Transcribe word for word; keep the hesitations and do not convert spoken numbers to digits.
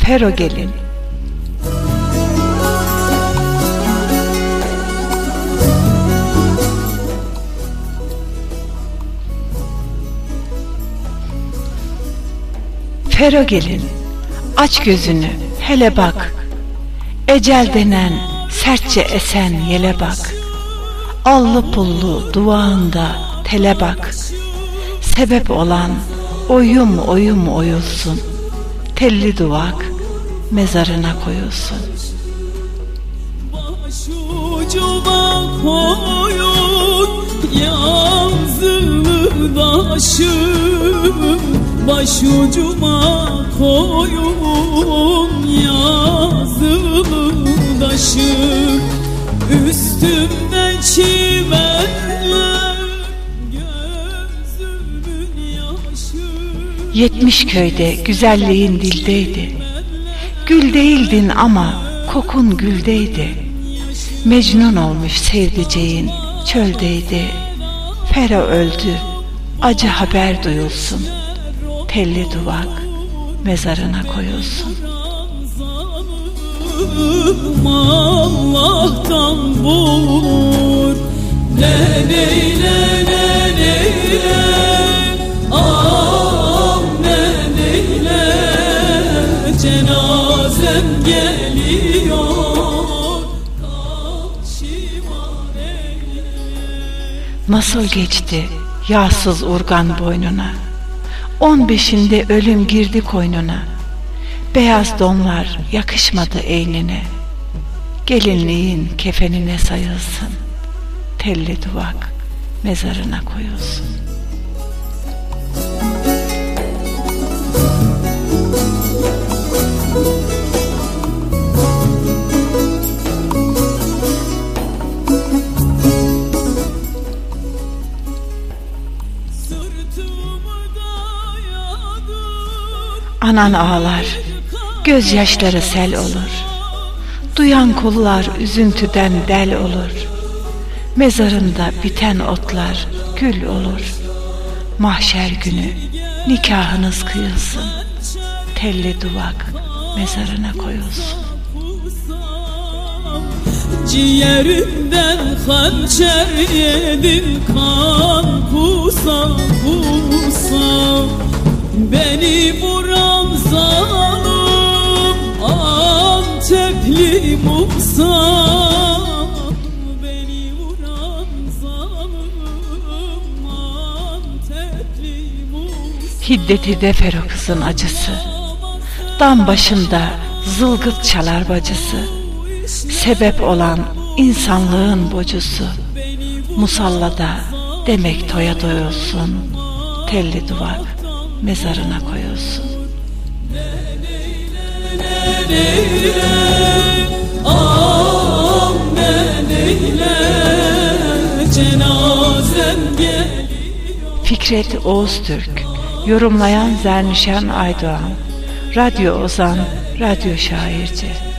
Fero gelin. Fero gelin, aç gözünü, hele bak. Ecel denen sertçe esen yele bak. Allı pullu duvağında tele bak. Sebep olan oyum oyum oyulsun. Telli duvak mezarına koyulsun. Başucuma koyun yazılı daşım, başucuma koyun yazılı daşım, üstümde çimenler gözümün yaşı. Yetmiş köyde güzelliğin dildeydi. Gül değildin ama kokun güldeydi. Mecnun olmuş sevdiceğin çöldeydi. Fero öldü, acı haber duyulsun. Telli duvak mezarına koyulsun. Allah'tan bulur. Ne neyle ne neyle ağam, ne neyle cenazem geliyor. Nasıl geçti yağsız urgan boynuna? On beşinde ölüm girdi koynuna. Beyaz donlar yakışmadı eynine. Gelinliğin kefenine sayılsın. Telli duvak mezarına koyulsun. Anan ağlar, gözyaşları sel olur. Duyan kullar üzüntüden del olur. Mezarında biten otlar gül olur. Mahşer günü nikahınız kıyılsın. Telli duvak mezarına koyulsun. Ciğerimden hançer yedin, kan kusa kusa. Beni vuran zalim Antepli Musa. Beni vuran zalim Antepli Musa. Hiddeti de Fero kızın acısı. Dam başında zılgıt çalar bacısı. Sebep olan insanlığın bocusu. Musallada demek toya doyulsun. Telli duvak mezarına koyulsun. Fikret Oğuztürk, yorumlayan Zernişan Aydoğan, Radyo Ozan, radyo şairci.